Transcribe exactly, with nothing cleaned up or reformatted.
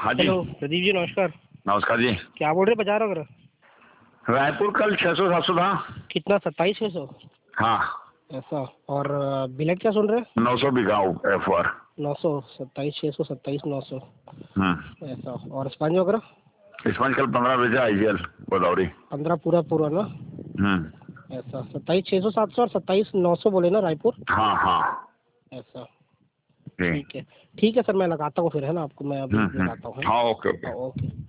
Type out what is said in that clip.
हाँ जी। हेलो प्रदीप जी, नमस्कार। नमस्कार जी। क्या बोल रहे बाजार वगैरह? रायपुर कल छह सौ सात सौ था। कितना? सत्ताईस छः सौ? हाँ। ऐसा। और बिलेट क्या सुन रहे हैं? नौ सौ बिका एफ आर। नौ सौ सत्ताईस छः सौ सत्ताईस नौ सौ। हम्म। ऐसा। और स्पंज वगैरह? स्पंज कल पंद्रह बेचा आई जी एल गोदावरी। पंद्रह पूरा पूरा ना? हम्म। ऐसा। सत्ताईस छः सौ सात सौ और सत्ताईस नौ सौ बोले ना रायपुर? हाँ हाँ। ऐसा। जी। ठीक है ठीक है सर, मैं लगाता हूँ फिर, है ना? आपको मैं अभी हम्म हम्म। लगाता हूँ। हाँ ओके ओके। ओके।